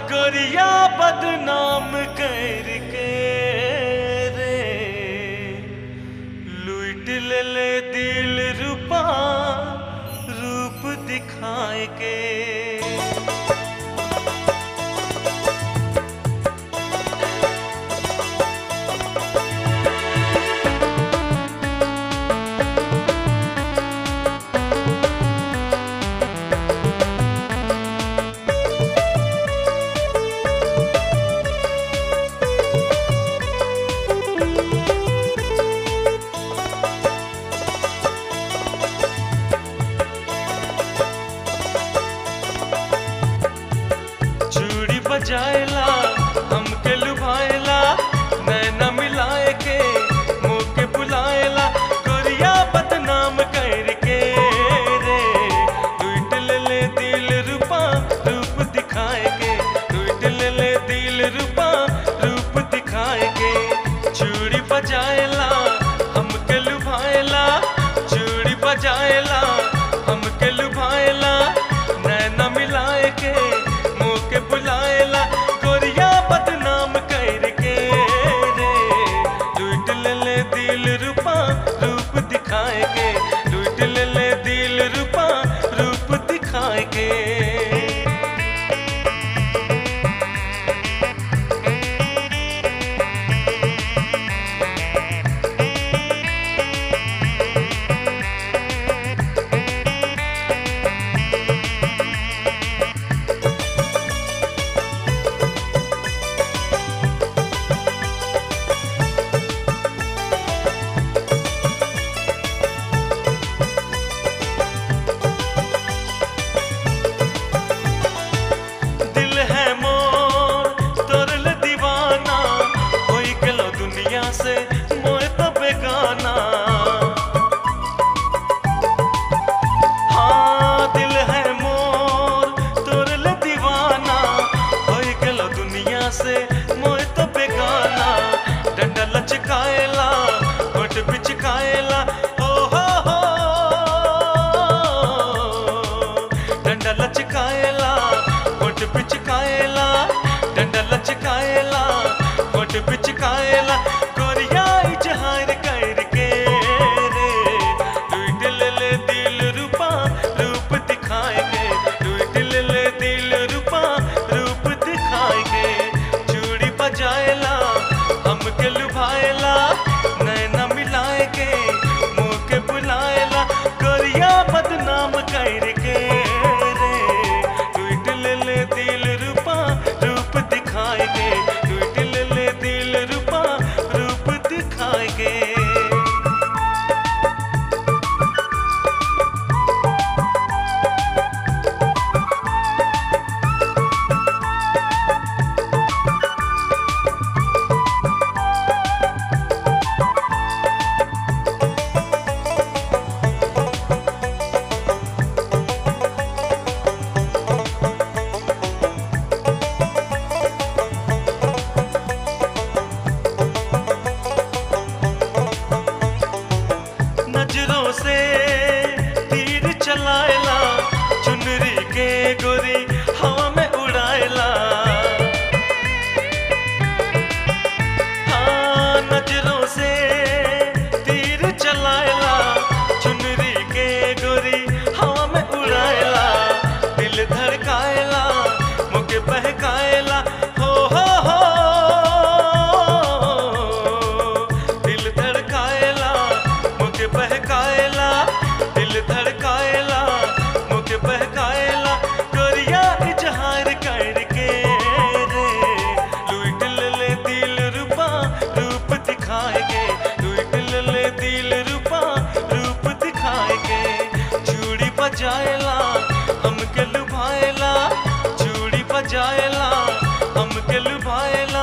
गोरिया बदनाम करके रे लूट ले दिल रूपा रूप दिखाए के। बजाएला हमके लुभाएला नैना मिलाए के मुँह के बुलाएला गोरिया बदनाम करके रे लूट ले दिल रूपा रूप दिखाए के। लूट ले दिल रूपा रूप दिखाए के। चूड़ी बजाएला हमके लुभाएला चूड़ी बजाएला हमके लुभाएला नैना मिलाए के मुँह के बुलाएला गोरिया बदनाम करके रे लूट ले दिल रूपा रूप दिखाए के। लूट ले दिल रूपा रूप दिखाए के। से मोए तो बेगाना हाँ दिल है मोर तोर ले दीवाना होई गेलो दुनिया से मोए तो बेगाना। डंडा लचकाएला होठ बिचकाएला हो डंडा लचकाएला होठ बिचकाएला डंडा लचकाएला होठ बिचकाएला गोरिया इजहार करके रे लूट ले दिल रूपा रूप दिखाए के। लूट ले दिल रूपा रूप दिखाए के। चूड़ी बजाएला हमके लुभाएला नैना मिलाए के मुँह के बुलाएला गोरिया बदनाम करके रे लूट ले दिल रूपा रूप दिखाए के। लूट ले दिल रूपा रूप दिखाए के। नजरों से तीर चलाएला चुनरी के गोरी हवा में उड़ाएला हाँ नजरों से तीर चलाएला चुनरी के गोरी हवा में उड़ाएला। दिल धड़काएला मुझे बहकाएला हो दिल धड़काएला मुझे बहकाएला दिल धड़काएला मुझे बहकाएला गोरिया इजहार करके रे लूट ले दिल रूपा रूप दिखाए के। लूट ले दिल रूपा रूप दिखाए के। चूड़ी बजाएला हमके लुभाएला चूड़ी बजाएला हमके लुभाएला